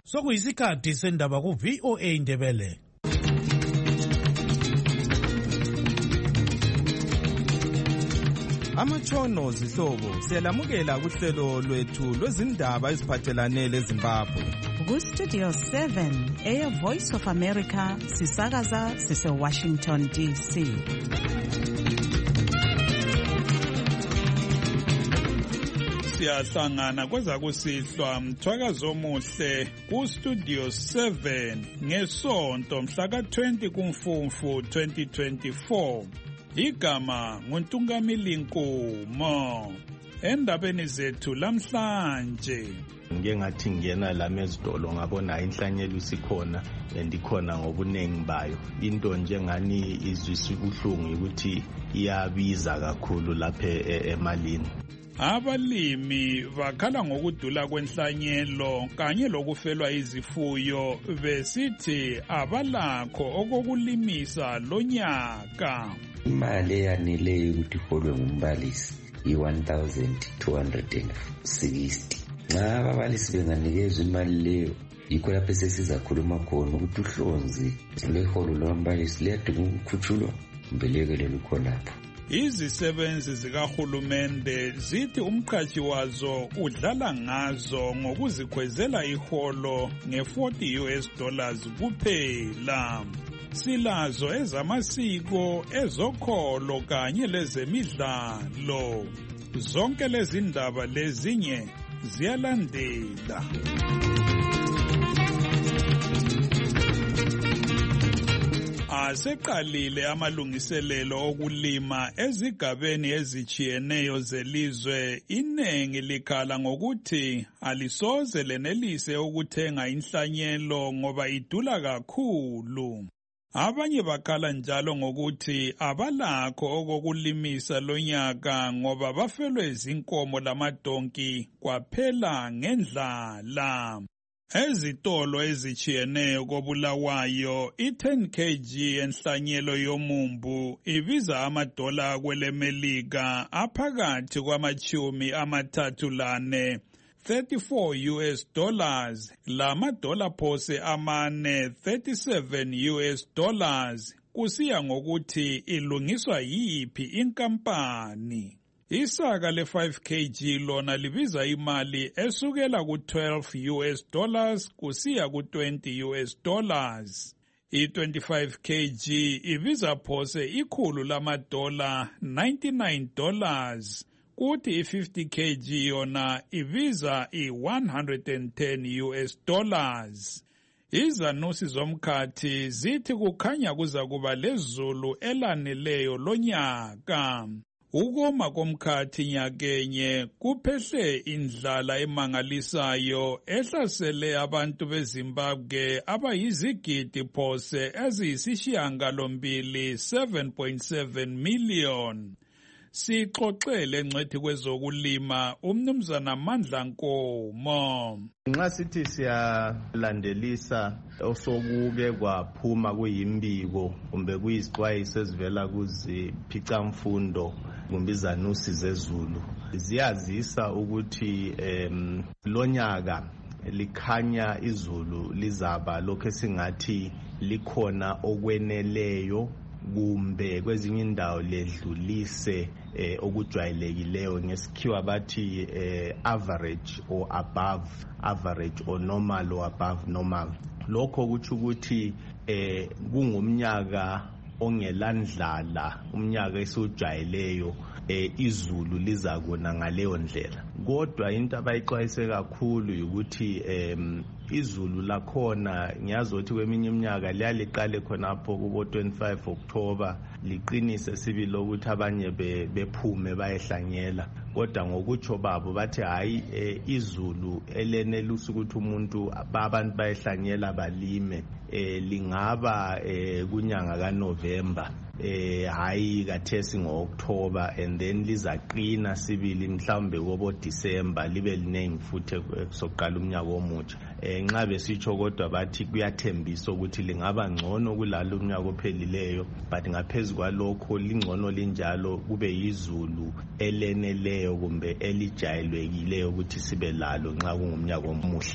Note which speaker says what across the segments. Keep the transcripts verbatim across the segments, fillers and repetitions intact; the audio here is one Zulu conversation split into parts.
Speaker 1: Sokuyisikhathi sendaba ku V O A Ndebele.
Speaker 2: Amatshono zihlobo siyalamukela kuhlelo lwethu lwezindaba eziphathelane leZimbabwe.
Speaker 3: Ku Studio seven Air Voice of America sisakaza sise Washington D C.
Speaker 4: Siyahlangana kweza kusihlwa mthwakazo omuhle ku Studio seven ngesonto mhla ka twenty kuMfumfu twenty twenty-four. Igama nguNtungamili Nkomo. Endabeni zethu lamhlanje
Speaker 5: ngeke ngathi ngena lami ezidolo ngabona inhlanyelo sikhona endikhona ngobunengi bayo. Into njengani izwisi ubuhlungu ukuthi iyabiza kakhulu lapha emalini.
Speaker 4: Abalimi bakhala ngokudula kwenhlanyelo kanye lokufelwa izifuyo besithi abalakho okokulimisa lonyaka.
Speaker 6: Imali eyaneleyo ukuthi iholwe ngumbalisi i-one thousand two hundred sixty. Nxa ababalisi benganikezwa imali leyo yikho lapho sesizakhuluma khona ukuthi uhlonzi lweholo lombalisi liyadinga ukukhutshulwa mbelekelelo khonapho.
Speaker 4: Izisebenzi zikahulumende zithi umqhashi wazo udlala ngazo ngokuzikhwezela iholo nge-forty U S dollars kuphela. Silazo ezamasiko, ezokholo kanye lezemidlalo. Zonke lezi ndaba lezinye ziyalandela. Aseqalile amalungiselelo okulima ezigabeni ezichiyeneyo zelizwe. Inengi likhala ngokuthi alisoze lenelise ukuthenga inhlanyelo ngoba idula kakhulu. Abanye bakhala njalo ngokuthi abalakho okokulimisa lonyaka ngoba bafelwe izinkomo lamadonki kwaphela ngendlala. Ezitolo ezichiyeneyo koBulawayo i-ten kilograms enhlanyelo yomumbu ibiza amadola kwelemelika aphakathi kwamachumi amathathu lane thirty-four U S dollars lamadola phose amane thirty-seven U S dollars kusiya ngokuthi ilungiswa yiphi inkampani. Isaka le five kilograms lona libiza imali esukela ku twelve U S dollars kusiya ku twenty U S dollars. I-twenty-five kilograms ibiza phose ikhulu lamadola ninety-nine dollars. Kuthi i-fifty kilograms yona ibiza i-one hundred ten U S dollars. Izanusi zomkhathi zithi kukhanya kuza kuba lezulu elaneleyo lonyaka. Ukoma komkhathi nyakenye kuphehle indlala emangalisayo ehlasele abantu beZimbabwe abayizigidi phose eziyisishiyangalombili seven point seven million. Sixoxele ngcwethi kwezokulima umnumzana Mandla Nkomo.
Speaker 5: Nxa sithi siyalandelisa osokuke kwaphuma kuyimbiko kumbe kuyisixwayiso ezivela kuziphica-mfundo kumbe izanusi zezulu ziyazisa ukuthi um, lonyaka likhanya izulu lizaba lokho esingathi likhona okweneleyo kumbe kwezinye indawo ledlulise eh, okujwayelekileyo ngesikhiwa bathi eh, average or above average or normal or above normal. Lokho kuthi ukuthi eh, kungumnyaka ongelandlala, umnyaka esujwayeleyo eh, izulu liza kona ngaleyo ndlela. Kodwa into abayixwayise kakhulu ukuthi em izulu lakhona ngiyazothi kweminye iminyaka liyaliqale khonapho kubo twenty-five October liqinise sibili ukuthi abanye bephume bayehlanyela. Kodwa ngokutsho babo bathi hayi e, izulu elenelisa ukuthi umuntu abantu bayehlanyela balime e, lingaba e, kunyanga kaNovember eh hayi kathesi ngo-October and then lizaqina sibili mhlawumbe kobo December libe linengi futhi sokuqala umnyaka omutsha. Eh nxa besitsho kodwa bathi kuyathembisa ukuthi lingaba ngcono kulalo umnyaka ophelileyo, but ngaphezulu kwalokho lingcono linjalo kube yizulu eleneleyo kumbe elijayelwekileyo ukuthi sibe lalo nxa kungumnyaka omuhle.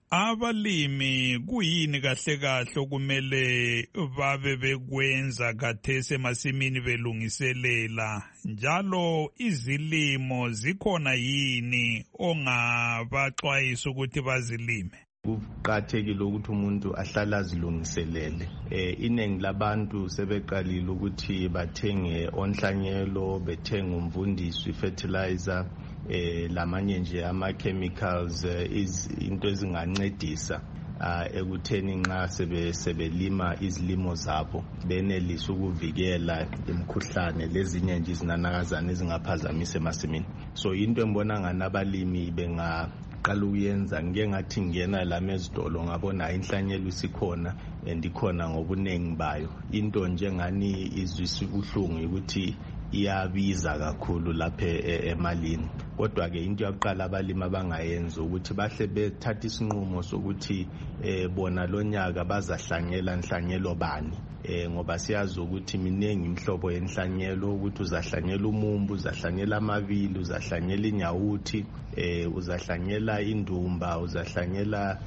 Speaker 4: Abalimi kuyini kahle kahle okumele babe bekwenza khathesi emasimini belungiselela, njalo izilimo zikhona yini ongabaxwayisa ukuthi bazilime?
Speaker 5: Kuqakathekile ukuthi umuntu ahlala azilungiselele. Eh iningi labantu sebeqalile ukuthi bathenge onhlanyelo, bethenge umvundisi, fertilizer, eh lamanye nje ama chemicals, is into ezingancedisa uh, ekutheni nxa sebe sebelima izilimo zabo benelisa ukuvikela imikhuhlane lezinye nje izinanakazana ezingaphazamisa emasimini. So into engibona ngana abalimi benga qala ukuyenza, ngeke ngathi ngena lami ezitolo ngabona inhlanyelo isikhona endikhona ngobunengi bayo. Into nje ngani izwisa ubuhlungu ukuthi iyabiza kakhulu lapha emalini. Kodwa ke into yokuqala abalimi abangayenza ukuthi bahle bethatha isinqumo sokuthi eh bona lonyaka bazahlanyela inhlanyelo bani. Eh ngoba siyazi ukuthi miningi imhlobo yenhlanyelo, ukuthi uzahlanyela umumbu, uzahlanyela amavili, uzahlanyela inyawuthi, eh uzahlanyela indumba, uzahlanyela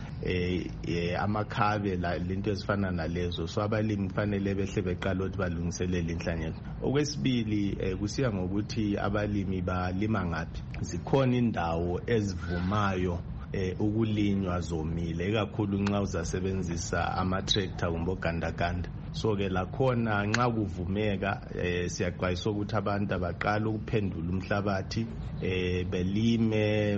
Speaker 5: eh amakhabe, lento ezifana nalezo. So abalimi kufanele behle beqala ukuthi balungiselele inhlanyelo. Okwesibili eh kusiya ngokuthi abalimi balima ngapi. Zikhona indawo ezivumayo eh ukulinywa zomile, ekakhulu nxa uzasebenzisa ama tractor kumbe ogandaganda. So ke la khona nxa kuvumeka eh siyaxwayisa ukuthi abantu abaqala ukuphendula umhlabathi, eh belime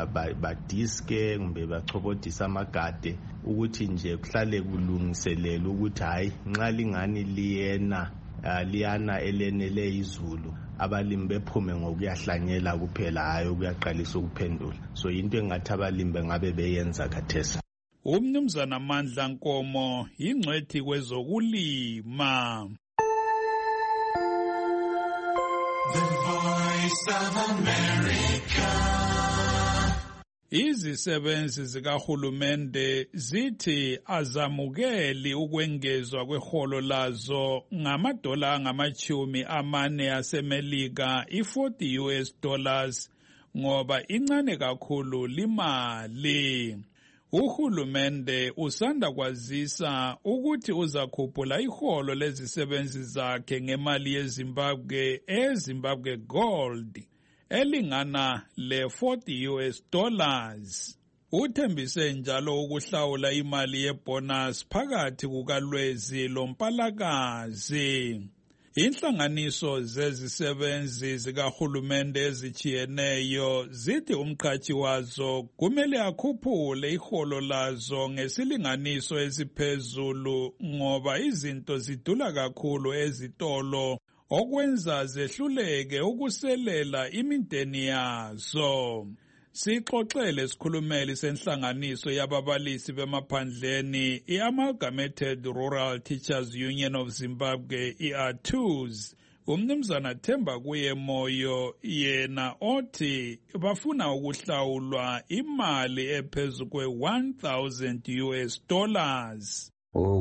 Speaker 5: badiske kumbe bachobodisa amagade, ukuthi nje kuhlale kulungiselela ukuthi hayi nxa lingani liyena liyana elenele izulu, abalimi bephume ngokuyahlanyela kuphela, hayi ukuyaqalisa ukuphendula. So into engathi abalimi bengabe beyenza khathesi.
Speaker 4: Umnumzana Amandla Nkomo ingcwethi kwezokulima. The Voice of America. Izisebenzi zikahulumende zithi azamukeli ukwengezwa kweholo lazo ngamadola angamachumi amane asemelika, i-forty U S dollars, ngoba incane kakhulu limali. Uhulumende usanda kwazisa ukuthi uzakhuphula iholo lezisebenzi zakhe ngemali yeZimbabwe eZimbabwe Gold elingana le forty U S dollars. Uthembise njalo ukuhlawula imali yebonus phakathi kukaLwezi loMpalakazi. Inhlanganiso zezisebenzi zikahulumende ezijiyeneyo zithi umqhashi wazo kumele akhuphule iholo lazo ngesilinganiso esiphezulu ngoba izinto zidula kakhulu ezitolo, okwenza zehluleke ukuselela imindeni yazo. Sixoxele isikhulumeli senhlanganiso yababalisi bemaphandleni i-Amalgamated Rural Teachers Union of Zimbabwe, I R T U Z, umnumzana Themba kuye Moyo, yena othi bafuna ukuhlawulwa imali ephezu kwe one thousand U S dollars.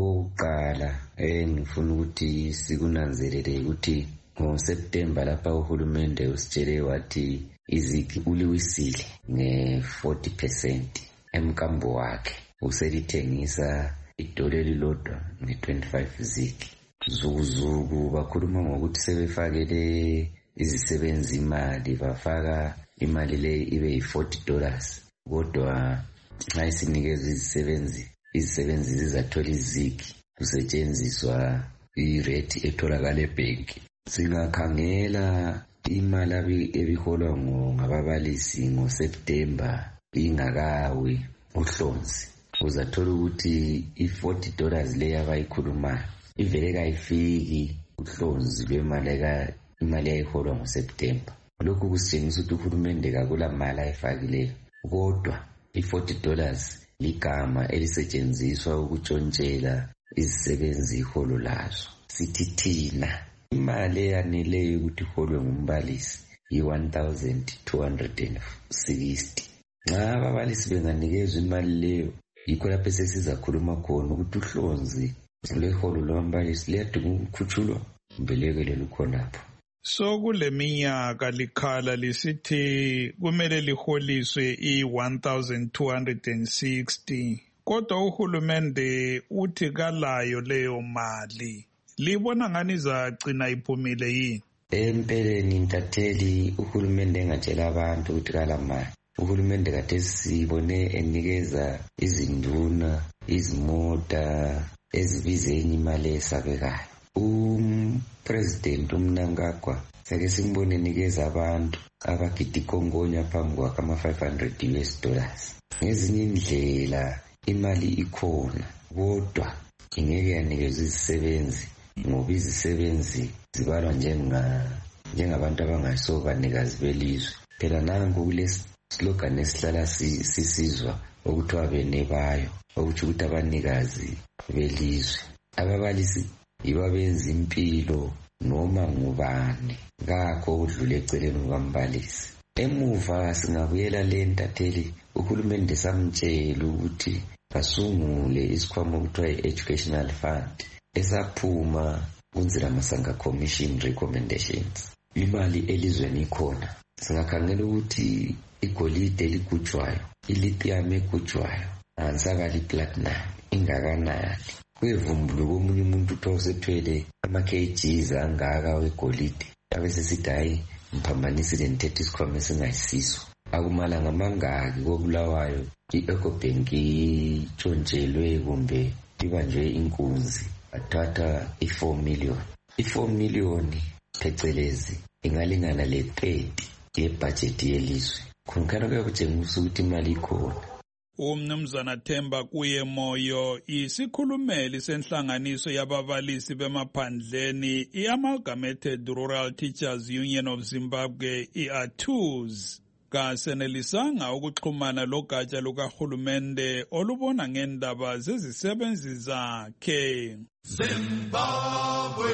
Speaker 6: Oqala engifuna ukuthi sikunanzelele ukuthi ngoSeptember lapha uhulumende usitshele wathi iziki uliwisile nge forty percent emkambo wakhe, uselithengisa idollar elilodwa nge twenty-five ziki. Zukuzuku bakhuluma ngokuthi sebefakele izisebenzi imali, bafaka imali le ibe yi forty dollars, kodwa nxa isinikeza izisebenzi izisebenzi zizathola iziki kusetshenziswa irate etholakala ebhenki. Singakhangela imali ebiholwa ngababalisi ngoSeptember ingakawi uhlonzi, uzathola ukuthi i-forty dollars leyo abayikhulumayo ivele kayifiki uhlonzi lwemali ka imali ayiholwa ngoSeptember. Lokhu kusitshengisa ukuthi uhulumende kakula mali ayifakileyo, kodwa i-forty dollars ligama elisetshenziswa ukutshontshela izisebenzi iholo lazo. Sithi thina imali eyaneleyo ukuthi iholwe ngumbalisi yi-one thousand two hundred sixty. Nxa ababalisi benganikezwa imali leyo, yikho lapho sesizakhuluma khona ukuthi uhlonzi lweholo lombalisi liyadinga ukukhutshulwa, mbelekele lukhonapho.
Speaker 4: So kule minyaka likhala lisithi kumele liholiswe i one thousand two hundred sixty. Kodwa uhulumende uthi kalayo leyo mali. Libona ngani izagcina iphumile yini?
Speaker 6: Empeleni Ntatheli, uhulumende engatshela abantu ukuthi kala mali. Uhulumende kade sibone enikeza izinduna, izimota ezibize imali esabekayo. Umpresident uMnangagwa sake simbone enikeza abantu abagidi kongonya phambi kwakhe ama five hundred U S dollars. Ngezinye indlela imali ikhona, kodwa ingeke yanikezwe izisebenzi ngoba izisebenzi zibalwa njenga njengabantu abangaso banikazi belizwe. Phela nangu kule slogan esihlala sisizwa okuthiwa benebayo, okuthi ukuthi abanikazi belizwe. Ababalisi yibo benza impilo noma ngubani, ngakho udlule eceleni kwambalisi. Emuva singabuyela le Ntatheli, uhulumende samtshela ukuthi kasungule isikhwama okuthiwa i-Educational Fund esaphuma kunzira masanga commission recommendations. Imali elizweni ikhona. Singakhangela ukuthi igolide ligujwayo, ilithium egujwayo, ansakali platinum ingakanani. Kwevumbulu komunye umuntu uthosethwele ama-kgs angaka wegolide, abese sithi hayi mphambanisile nithethe isikhwama esingayisiso. Akumalanga amangaki kobulawayo i-Ecobank itshontshelwe kumbe ibanjwe inkunzi, athatha i-four million. I-four million phecelezi ingalingana le-thirty ye-budget yelizwe. Khonkhana kuyakutshengisa ukuthi imali ikhona.
Speaker 4: Umnumzana Themba Kuye Moyo, isikhulumeli senhlanganiso yababalisi bemaphandleni i-Amalgamated Rural Teachers Union of Zimbabwe, I A T U Z, kasenelisanga ukuxhumana logatsha lukahulumende olubona ngendaba zezisebenzi zakhe. Zimbabwe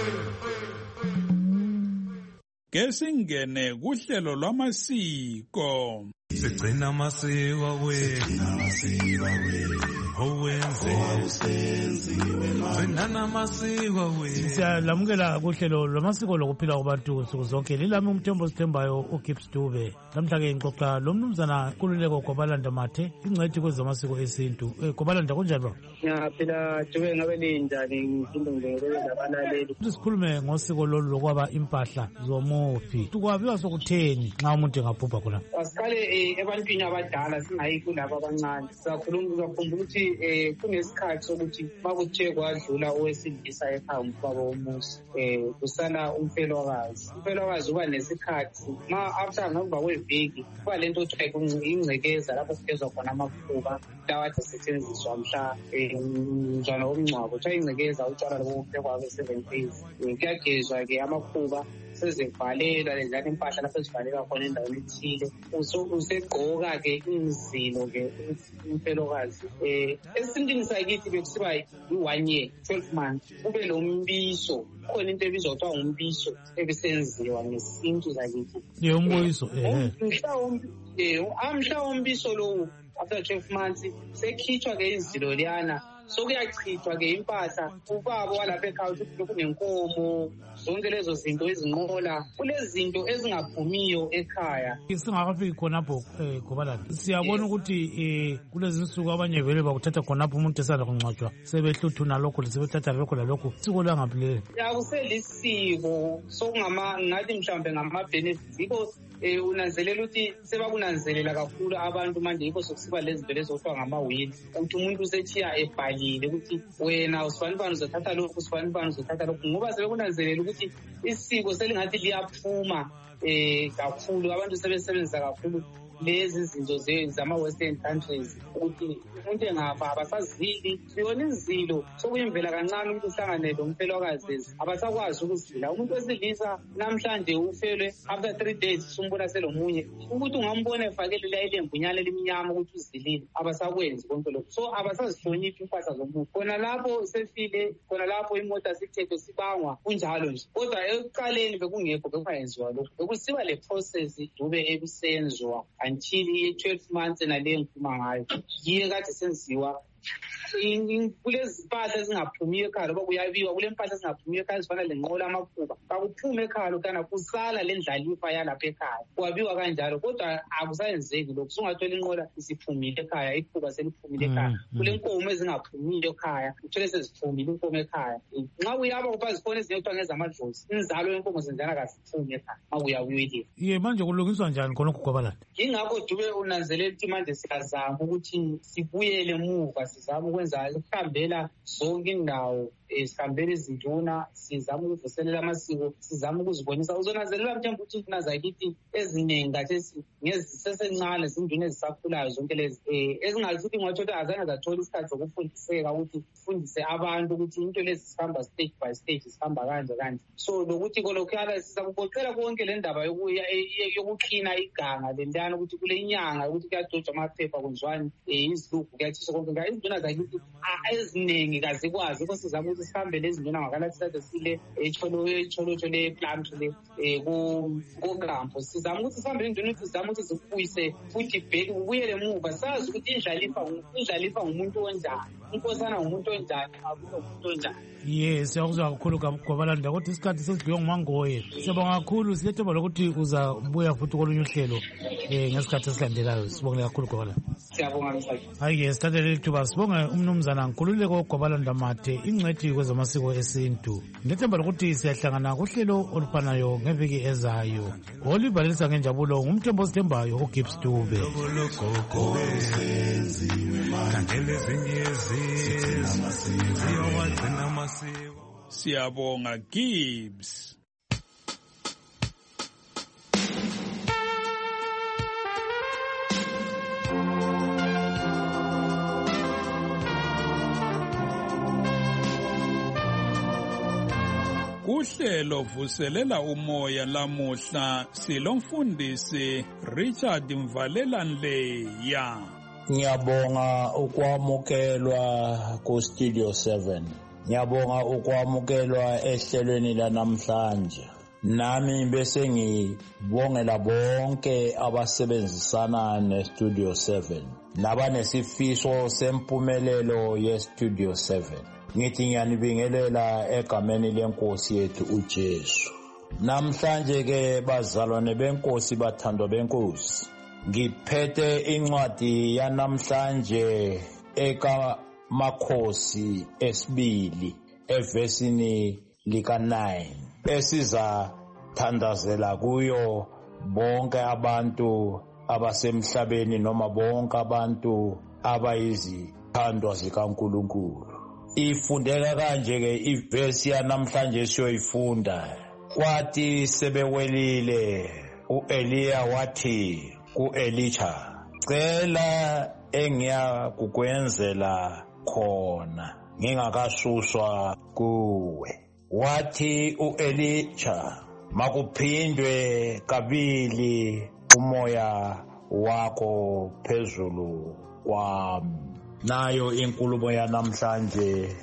Speaker 4: kesingene kuhlelo lwamasiko.
Speaker 7: Sigcina amasiko wethu owenze sigcina amasiko wethu.
Speaker 1: Siyalamukela kuhlelo lwamasiko lokuphila kwabantu nsuku zonke. Lilami uMthembu Sithembayo uGibbs Dube. Namhlanje ngixoxa lo mnumzana Nkululeko Gobalanda Mathe, ingcwethi kwezamasiko esintu. Gobalanda kunjani baba?
Speaker 8: Ngiyaphila Dube, ngabe linjani? Ngifunda ngibekele nabalaleli.
Speaker 1: Sikhulume ngosiko lolu lokwaba impahla zomufi. Tukwabiwa sokutheni nxa umuntu engabhubha khona?
Speaker 8: Asiqale ebantwini abadala singayi kulabo abancane. Siyakhuluma ukukhumbula ukuthi eh kunesikhathi sokuthi makuthe kwadlula owesilisa ekhaya umfaba womuzi, eh kusala umfelokazi. Umfelokazi uba nesikhathi ma after ngomba kweviki kuba lento okuthiwa ingcekeza lapho kugezwa khona amakhuba lawa asetshenziswa mhla njalo omncwabo. Kuthiwa ingcekeza utshwala lokuphekwa seven days. Kuyagezwa ke amakhuba sezivalela lezana impahla lapho ezivalela khona endaweni ethile. Usegqoka ke imizilo ke umfelokazi. Eh esintini sakithi bekusiba i-one year, twelve months, kube lo mbiso. Khona into ebizwa kuthiwa ngumbiso ebisenziwa ngesintu sakithi.
Speaker 1: Leyo mbiso eh
Speaker 8: mhlawumbe eh amhla wombiso lo after twelve months sekhitshwa ke izilo liyana. So kuyachithwa ke impahla. Ubaba walapha ekhaya ukuthi kunenkomo, zonke lezo zinto ezinqola, kulezi zinto ezingaphumiyo ekhaya.
Speaker 1: Singakafiki khonapho eh Gobalanda, siyabona ukuthi eh kulezi insuku abanye vele bakuthatha khonapho umuntu esanda kungcwatshwa sebehluthuna lokho sebethatha lokho lalokho. Siko langaphilele
Speaker 8: yakuselisiko sokungama ngathi mhlambe ngama benefits. Yiko eh unanzelela ukuthi sebakunanzelela kakhulu abantu manje, yiko sokusiba lezi vele zokuthiwa ngama-will. Uthi umuntu usethiya ebhalile ukuthi wena usifanele uzothatha lokhu, usifanele uzothatha lokhu, ngoba sebekunanzelela ukuthi isiko selingathi liyaphuma eh kakhulu. Abantu sebesebenzisa kakhulu lezi zinto zama-western countries ukuthi umuntu engafa abasazili. Siyona izilo sokuyimvela kancane ukuthi uhlanganele umfelokazi, abasakwazi ukuzila. Umuntu wesilisa namhlanje ufelwe, after three days sumbona selomunye. Ukuthi ungambona efakele la ilembunyana elimnyama ukuthi uzilile, abasakwenzi konke lokho. So abasazihloniphi impahla zomuntu. Khona lapho sefile, khona lapho imota sithethe sibangwa kunjalo nje. Kodwa ekuqaleni bekungekho bekwayenziwa lokho. Bekusiba le process Dube ebisenziwa until twelve months nale ngikhuluma ngayo. Yiye kade senziwa kulezi mpahla ezingaphumiyo ekhaya loba kuyabiwa kule mpahla ezingaphumiyo ekhaya ezifana lenqola amakhuba kakuphume ekhaya lokana kusala le ndlalifa yalapha ekhaya kwabiwa kanjalo kodwa akusayenzeki lokhu sungathola inqola isiphumile ekhaya ikhuba seliphumile ekhaya kule nkomo ezingaphumiyo ekhaya uthole seziphumile inkomo ekhaya nxa kuyaba kupha zikhona ezinye kuthiwa ngezamadlozi inzalo yenkomo zenjana kaziphumi ekhaya nxa kuyabuyo ilifa
Speaker 1: ye manje kulungiswa njani khonokho kwabalanda
Speaker 8: yingakho Dube unanzelela ukuthi manje siyazama ukuthi sibuyele muva sizama ukwenza ukuhambela zonke indawo sihambela izinduna sizama ukuvuselela amasiko sizama ukuzibonisa uzonanzelela mthembu ukuthi nazakithi eziningi kathi ngezisesencane zinduna ezisakhulayo zonke lezi ezingazithi ngwathola azange zathola isikhathi sokufundiseka ukuthi sifundise abantu ukuthi into lezi sihamba stage by stage sihamba kanje kanje so lokuthi kolokhuyala sizakugoqela konke le ndaba yokuklina iganga lendana ukuthi kule inyanga ukuthi kuyadojwa amaphepha kwenziwani izilughu kuyathiswa konke nga izinduna zakithi eziningi kazikwazi ko sizama ukuthi sihambe lezi nduna ngakalathi sade sile echolotsho le-plant le kokampo sizama ukuthi sihambe induna ukuthi sizama ukuthi zikubuyise futhi bheki kubuyele muva sazi ukuthi indlalifa ngumuntu onjani inkosana ngumuntu onjani akulo ngumuntu onjani
Speaker 1: ye siyakuzwa kakhulu kwabalanda kodwa isikhathi sesidliwe ngumangoye siyabonga kakhulu silethemba lokuthi uzabuya futhi kolunye uhlelo um ngesikhathi esilandelayo sibongele kakhulu kwabalanda
Speaker 8: siyabonga
Speaker 1: hayi-ke sithathele lithuba sibonge umnumzana Nkululeko Gwabalanda Mathe ingcwethi kwezamasiko esintu ngethemba lokuthi siyahlangana kuhlelo olufanayo ngeviki ezayo olivalelisa ngenjabulo ngumthembo osithembayo uGibbs Dube
Speaker 4: siyabonga Gibbs. Kuhlelo vuselela umoya lamuhla silomfundisi Richard Mvalela Nleya.
Speaker 9: Ngiyabonga ukwamukelwa ku Studio seven. Ngiyabonga ukwamukelwa ehlelweni lanamhlanje. Nami bese ngibongela bonke abasebenzisana ne Studio seven. Nabanesifiso sempumelelo ye Studio seven. Ngithi ngiyanibingelela egameni lenkosi yethu uJesu. Namhlanje ke bazalwane benkosi bathandwa benkosi. Ngiphethe incwadi yanamhlanje eka Makhosi esibili evesini lika nine esiza thandazela kuyo bonke abantu abasemhlabeni noma bonke abantu abayizithandwa zikaNkulunkulu. Ifundeka kanje ke ivesi yanamhlanje siyoyifunda. Kwathi sebewelile uEliya wathi ku-Elisha, cela engiya kukwenzela khona ngingakasuswa kuwe. Wathi uElisha, makuphindwe kabili umoya wakho phezulu kwami. Nayo inkulumo yanamhlanje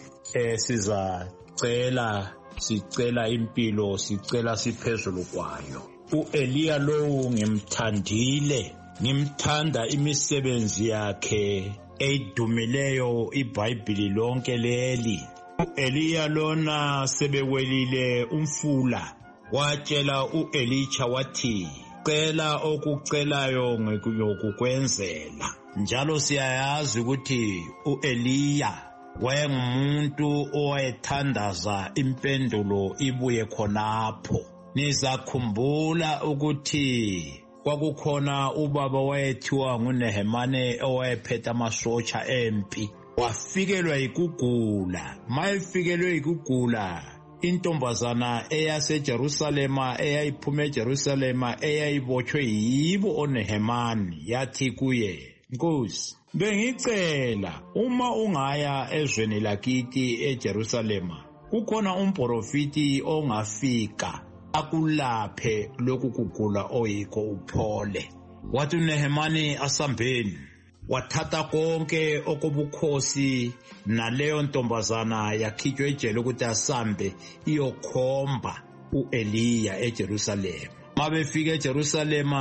Speaker 9: esizacela sicela impilo sicela siphezulu kwayo. uEliya lo ngimthandile, ngimthanda imisebenzi yakhe eyidumileyo iBhayibheli lonke leli. uEliya lona sebewelile umfula watshela uElisha wathi, cela okucelayo ngikuyokukwenzela. Njalo siyayazi ukuthi uEliya wayengumuntu owayethandaza impendulo ibuye khonapho. Nizakhumbula ukuthi kwakukhona ubaba wayethiwa nguNehemane owayephethe amasotsha empi. Wafikelwa yikugula. Mayefikelwe yikugula, intombazana eyaseJerusalema eyayiphume eJerusalema eyayibotshwe yibo oNehemani yathi kuye, Nkosi, bengicela uma ungaya ezweni lakithi eJerusalema, kukhona umprofiti ongafika akulaphe lokhu kugula oyikho uphole. Wathi uNehemani asambeni, wathatha konke okobukhosi naleyo ntombazana yakhitshwe ejele ukuthi asambe iyokhomba uEliya eJerusalema. Mabefika eJerusalema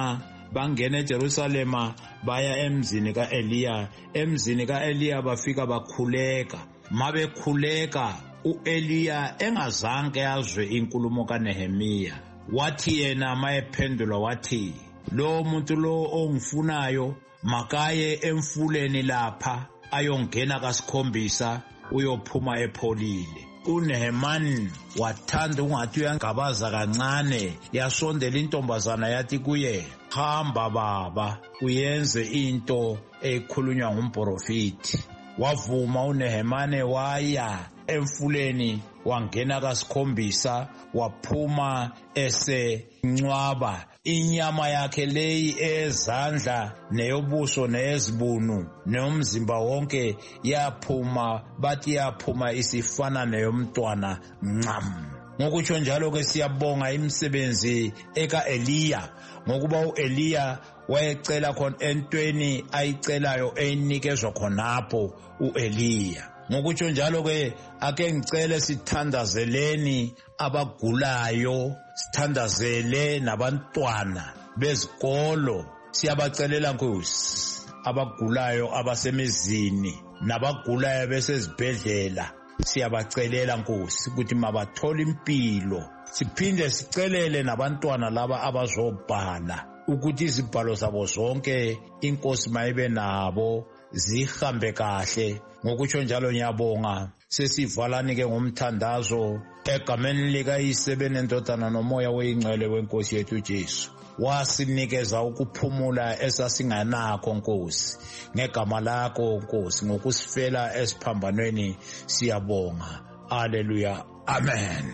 Speaker 9: bangena eJerusalema baya emzini kaEliya. Emzini kaEliya bafika bakhuleka. Mabekhuleka uEliya engazange azwe inkulumo kaNehemiya. Wathi yena mayephendula wathi, lo muntu lo ongifunayo makaye emfuleni lapha ayongena kasikhombisa uyophuma epholile. UNehemani wathanda ungathi uyangabaza kancane, yasondela intombazana yathi kuye, hamba baba uyenze into ekhulunywa ngumprofeti. Wavuma uNehemani waya emfuleni wangena kasikhombisa waphuma esencwaba. Inyama yakhe leyi ezandla neyobuso neyezibunu nomzimba wonke yaphuma, bathi yaphuma isifana neyomntwana ncam. Ngokutsho njalo ke siyabonga imisebenzi ekaEliya, ngokuba uEliya wayecela khona entweni ayicelayo eyinikezwa khonapho uEliya. Ngokutsho njalo ke ake ngicele sithandazeleni abagulayo, sithandazele nabantwana bezikolo. Siyabacelela Nkosi abagulayo abasemizini nabagulayo besezibhedlela, siyabacelela Nkosi ukuthi mabathole impilo. Siphinde sicelele nabantwana laba abazobhala ukuthi izibhalo zabo zonke Inkosi mayibe nabo zihambe kahle. Ngokutsho njalo ngiyabonga sesivalani ke ngomthandazo egameni likaYise benendodana nomoya oyingcwele weNkosi yethu Jesu. Wasinikeza ukuphumula esasinganakho Nkosi. Ngegama lakho Nkosi, ngokusifela esiphambanweni siyabonga. Haleluya. Amen.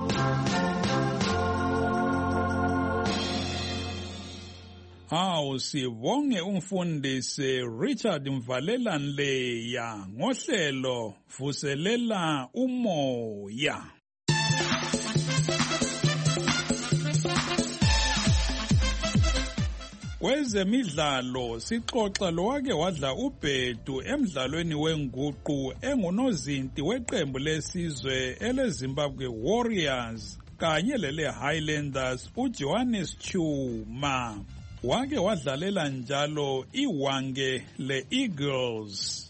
Speaker 4: Awu sibonge umfundisi Richard Mvalelanleya ngohlelo vuselela umoya. Kwezemidlalo sixoxa lowake wadla ubhedu emidlalweni wenguqu engunozinti weqembu lesizwe eleZimbabwe Warriors kanye lele Highlanders uJohannes Chuma. Wake wadlalela njalo iwange le-Eagles.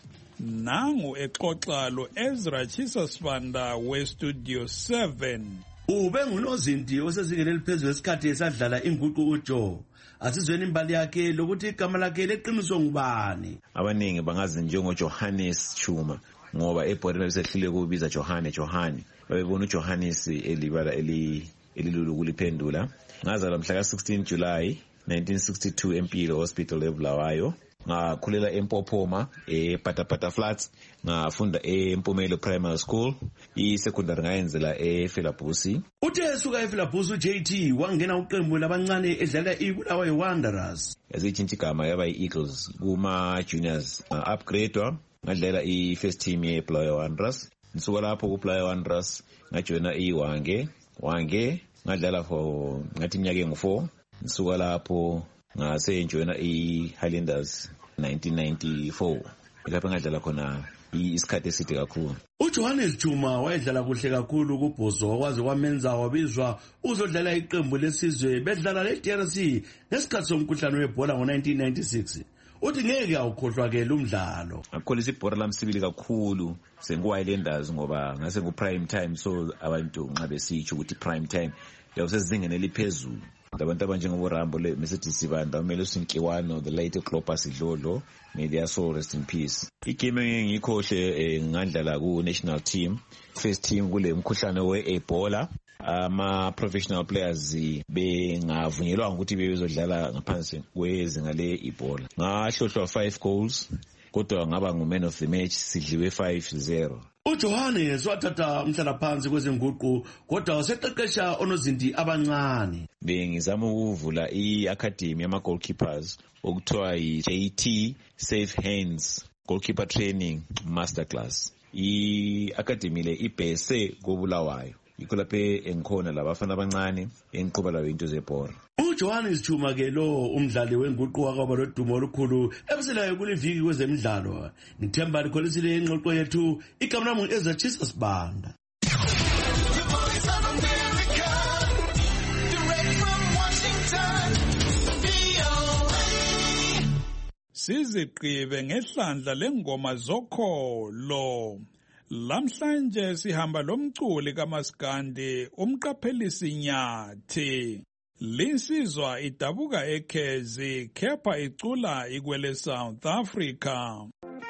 Speaker 4: Nangu exoxa lo Ezra Chisasibanda we-Studio seven.
Speaker 10: Ube ngunozinti osezingeni eliphezulu esikhathi esadlala inguqu uJoe. Asizweni imbali yakhe lokuthi igama lakhe leqiniso ngubani.
Speaker 11: Abaningi bangazi njengoJohannes Chuma ngoba ebhodini lisehlile kubiza Johane Johane. Babebona uJohannes elibala eli elilulu kuliphendula. Ngazalwa mhla ka sixteen July nineteen sixty-two Empilo Hospital eBulawayo. Ngakhulela eMpophoma ePatapata Flats, ngafunda eMpumelo Primary School, i-secondary ngayenzela eFelabusi.
Speaker 10: Uthe suka eFelabusi uJ T wangena uqembu labancane edlala iBulawayo Wanderers.
Speaker 11: Yazitshintsha igama yaba i-Eagles kuma juniors. Upgradewa ngadlala i-first team yeBulawayo Wanderers. Nisuka lapho kuBulawayo Wanderers ngajoina iWange. Wange ngadlala for ngathi iminyaka engu-four. Nisuka lapho ngase njoyina i-Highlanders nineteen ninety-four. Lapho ngadlala khona isikhathi eside kakhulu.
Speaker 10: uJohannes Chuma wayedlala kuhle kakhulu kuBhozo wakwaze kwamenza wabizwa uzodlala iqembu lesizwe bedlala le-D R C ngesikhathi somkhuhlane webhola ngo-nineteen ninety-six. Uthi ngeke awukhohlwa ke lo mdlalo.
Speaker 11: Ngakholisa ibhola lamsibili kakhulu sengu-Highlanders ngoba ngase ngu-prime time, so abantu nxa besitsho ukuthi prime time yawusezingeni eliphezulu. Abantu abanjengobo Rambo le Mesithi Sibanda, umele uSinkiwano, the late Clopas Idlodlo, may their soul rest in peace. Igame engiyikhohle ngadlala ku national team, first team kule mkhuhlane we-Ebola. Ama professional players bengavunyelwa ukuthi bezodlala ngaphansi kwezinga le-Ebola. Ngahlohlwa five goals, kodwa ngaba ngu-man of the match, sidliwe five zero.
Speaker 10: uJohannes wathatha umhlala phansi kwezenguqu kodwa waseqeqesha onozinti abancane.
Speaker 11: Bengizama ukuvula i-academy yama goalkeepers okuthiwa yi-J T Safe Hands Goalkeeper Training Masterclass. I-academy le ibhese koBulawayo. Yikho lapho engikhona labafana abancane engiqhuba lawo into zebhola.
Speaker 10: uJohannes Chuma ke lo umdlali wenguqu wakaba lodumo olukhulu ebuselayo kuliviki kwezemidlalo. Ngithemba likholisile ingxoxo yethu. Igama lami ngu-Ezra Chisasibanda. Direct from Washington, V O
Speaker 4: siziqibe ngehlandla lengoma zokholo. Lamhlanje sihamba lomculi kaMaskandi umqaphelisi Nyathi. Linsizwa idabuka eKhezi kepha icula ikwele South Africa.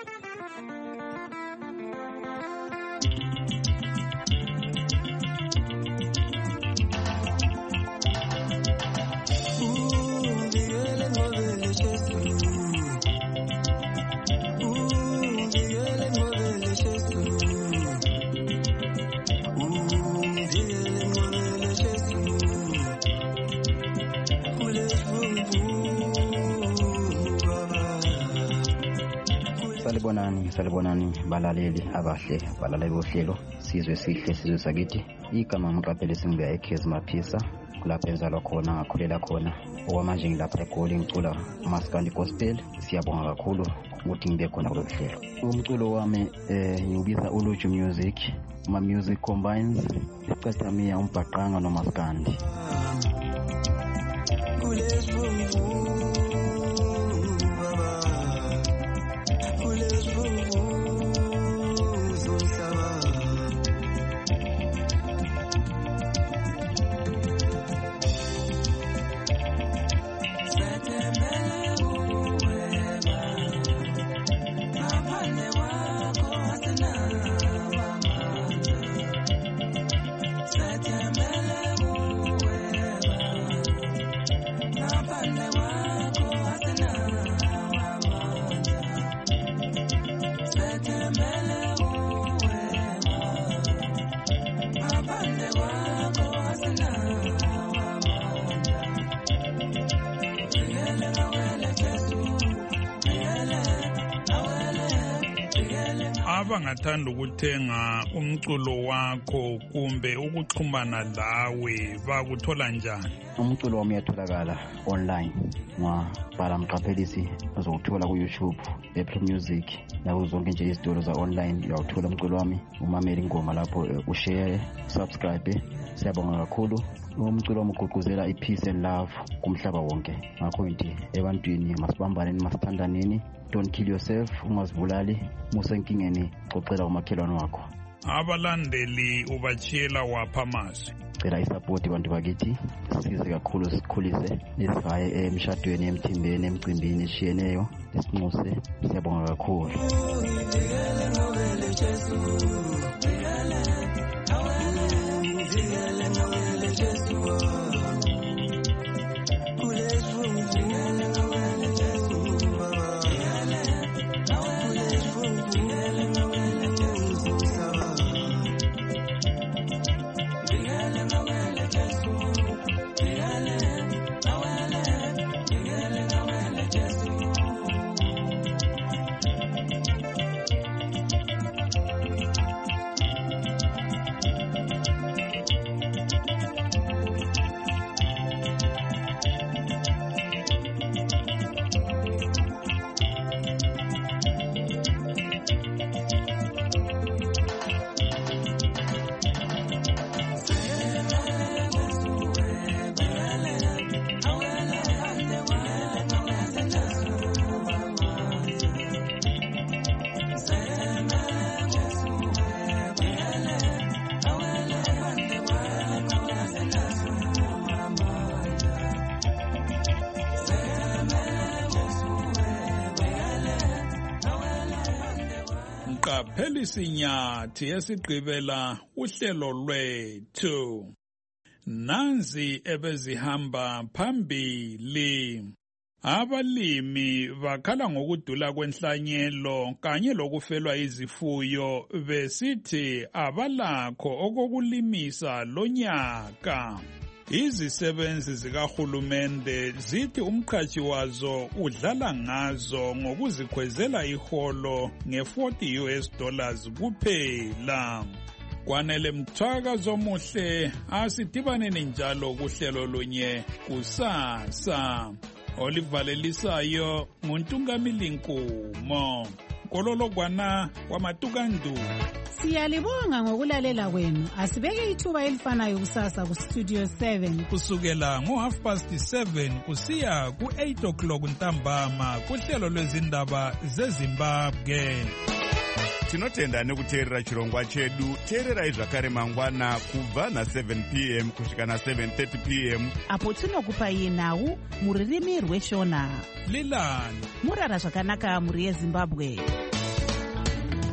Speaker 12: Salibonani, salibonani balaleli abahle, balaleli bohlelo, sizwe sihle, sizwe sakithi. Igama umqaphelisi ngibuya eKhezi Maphisa, kulapho enzalwa khona, ngakhulela khona. Okwamanje ngilapha eGoli ngicula uMaskandi Gospel. Siyabonga kakhulu ukuthi ngibe khona kulolu hlelo. Umculo wami eh ngiubiza Uluju Music, ma music combines iqatha miya umbhaqanga noMaskandi. Abangathanda ukuthenga umculo wakho kumbe ukuxhumana lawe bakuthola njani? Umculo wami uyatholakala online ngabhala mqaphelisi uzowuthola ku YouTube, Apple Music, nawo zonke nje izitolo za online uyawuthola umculo wami. Umamela ingoma lapho ushare, subscribe. Siyabonga kakhulu. Umculo wami ugqugquzela ipeace and love kumhlaba wonke. Ngakho nje ebantwini masibambane masithandaneni. Don't kill yourself, ungazibulali, musenkingeni xoxela umakhelwane wakho.
Speaker 4: Abalandeli ubachiyela wapha amazwi.
Speaker 12: Cela isupport abantu bakithi, size kakhulu sikhulise isihaye emshadweni emthimbeni emcimbini eshiyeneyo isinxuse. Siyabonga kakhulu.
Speaker 4: Mqaphelisi Nyathi esigqibela uhlelo lwethu. Nanzi ebezihamba phambili. Abalimi bakhala ngokudula kwenhlanyelo kanye lokufelwa izifuyo besithi abalakho okokulimisa lonyaka. Izisebenzi zikahulumende zithi umqhashi wazo udlala ngazo ngokuzikhwezela iholo nge-forty U S dollars kuphela. Kwanele Mthwakazo Muhle, asidibaneni njalo kuhlelo lunye kusasa. Olivalelisayo nguNtungamili Nkumo. Nkolologwana kwaMatukandu.
Speaker 13: Siyalibonga ngokulalela kwenu. Asibeke ithuba elifanayo kusasa ku Studio seven.
Speaker 4: Kusukela ngo half past seven kusiya ku eight o'clock ntambama kuhlelo lwezindaba zeZimbabwe.
Speaker 14: Tinotenda nekuteerera chirongwa chedu. Teererai zvakare mangwana kubva na seven p m kusvika na seven thirty p m
Speaker 3: apo tinokupai nhau muririmi rweshona.
Speaker 4: Lilani
Speaker 3: murara zvakanaka muri yeZimbabwe.